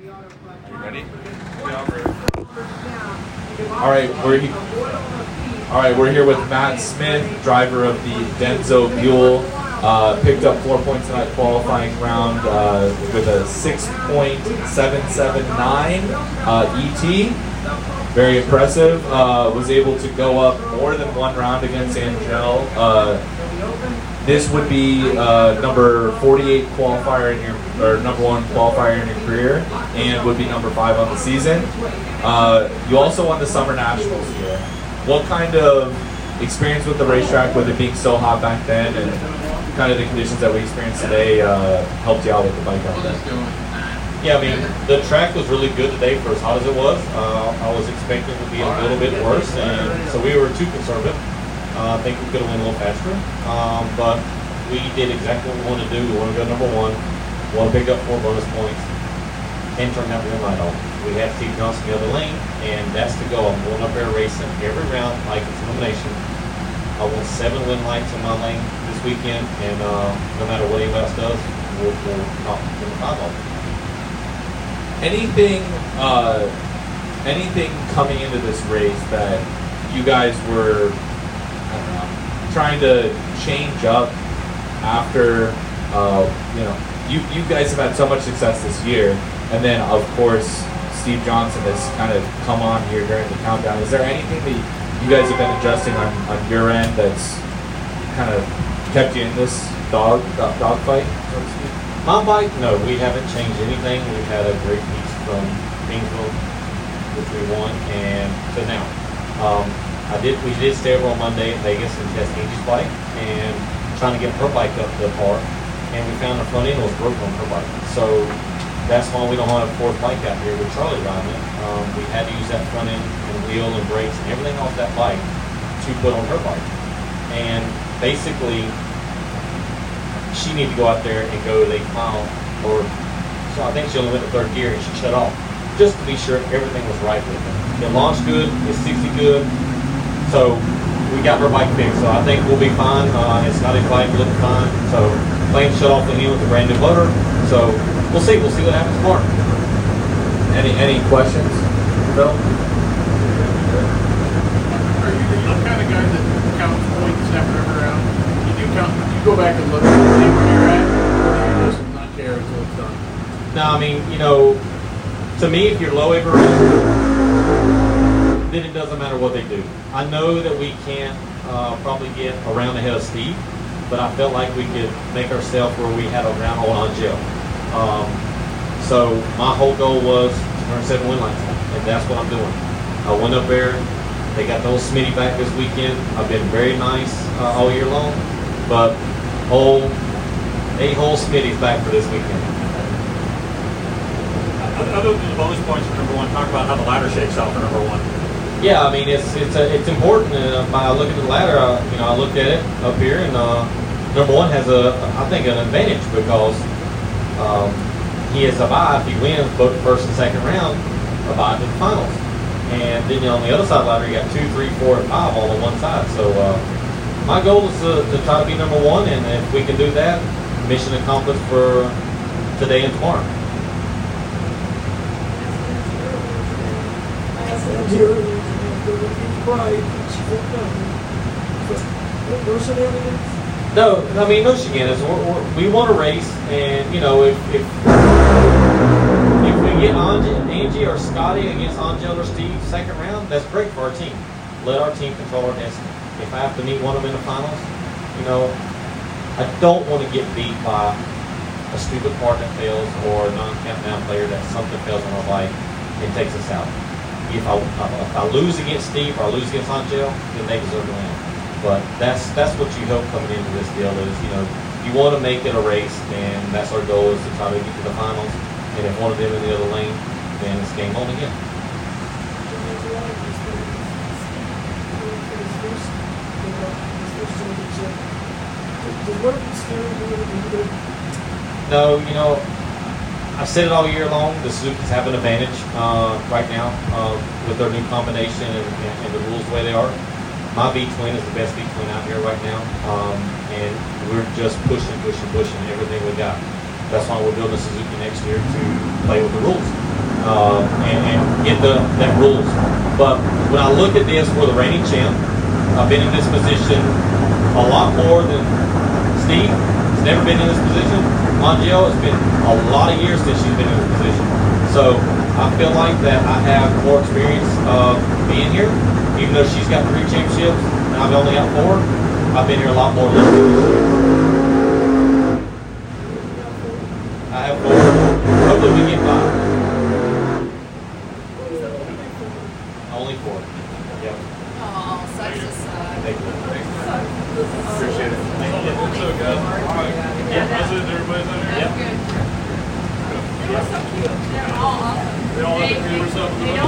Are you ready? We're here with Matt Smith, driver of the Denso Buell. Picked up 4 points in that qualifying round with a 6.779 ET. Very impressive. Was able to go up more than one round against Angel. This would be number 48 qualifier in your, or number 1 qualifier in your career, and would be number 5 on the season. You also won the Summer Nationals here. What kind of experience with the racetrack, with it being so hot back then, and kind of the conditions that we experience today, helped you out with the bike out there? Yeah, I mean, the track was really good today for as hot as it was. I was expecting it to be a little bit worse, and so we were too conservative. I think we could have went a little faster, but we did exactly what we wanted to do. We want to go number 1, want to pick up 4 bonus points, and turn that win light on. We had Steve Johnson the other lane, and that's the goal. I'm going up there racing every round like it's elimination. I want 7 win lights in my lane this weekend, and no matter what anybody else does, we'll knock the 5 off. Anything coming into this race that you guys were, I don't know, trying to change up after, you guys have had so much success this year, and then of course Steve Johnson has kind of come on here during the countdown. Is there anything that you guys have been adjusting on your end that's kind of kept you in this dog fight, so to speak? My bike, no, we haven't changed anything. We've had a great piece from Kingsville, which we won, and to now. We did stay over on Monday in Vegas and test Angie's bike and trying to get her bike up to par, and we found the front end was broken on her bike. So that's why we don't have a 4th bike out here with Charlie riding it. We had to use that front end and wheel and brakes and everything off that bike to put on her bike. And basically, she needed to go out there and go the 8th mile, so I think she only went to 3rd gear and she shut off, just to be sure everything was right with it. It launched good, it's 60 good, so we got her bike fixed, so I think we'll be fine. It's not a bike, looking fine, so plane shut off the end with a brand new motor, so we'll see what happens tomorrow. Any questions, Phil? I'm kind of guy that counts points after every round. You go back and look and see where you're at, or you just not care until it's done. No, I mean, to me, if you're low every round, then it doesn't matter what they do. I know that we can't probably get a round ahead of Steve, but I felt like we could make ourselves where we had a round on Angel. So my whole goal was to turn 7 win lights on, and that's what I'm doing. I went up there. They got the old Smitty back this weekend. I've been very nice all year long, but 8-hole Smitty's back for this weekend. Other than the bonus points for number 1, talk about how the ladder shakes out for number 1. Yeah, I mean it's important. By looking at the ladder, I looked at it up here, and number 1 has I think an advantage because he has a bye if he wins both the 1st and 2nd round, a bye to the finals. And then on the other side of the ladder, you got 2, 3, 4, and 5 all on one side. So my goal is to try to be number 1, and if we can do that, mission accomplished for today and tomorrow. No, I mean, no shenanigans. We want to race, and if we get Angie or Scotty against Angel or Steve 2nd round, that's great for our team. Let our team control our destiny. If I have to meet one of them in the finals, I don't want to get beat by a stupid part that fails or a non-countdown player that something fails on our bike and takes us out. If I lose against Steve or I lose against Angel, then they deserve to win. But that's what you hope coming into this deal is, you want to make it a race, and that's our goal is to try to get to the finals. And if one of them in the other lane, then it's game on again. No, I've said it all year long. The Suzuki's have an advantage right now with their new combination and the rules the way they are. My V-twin is the best V-twin out here right now, and we're just pushing everything we got. That's why we're building a Suzuki next year to play with the rules. and get that rules. But when I look at this for the reigning champ, I've been in this position a lot more than Steve. He's never been in this position. Angel, it's been a lot of years since she's been in this position. So I feel like that I have more experience of being here, even though she's got 3 championships and I've only got 4. I've been here a lot more than I have 4. Hopefully we get 5. Only 4. Yep. Oh, such a sad. Thank you. Appreciate it. Thank you. So, guys. All right. Yeah. That's it. Everybody's in here? That's good. They were so cute. They're all awesome. They all have the camera stuff.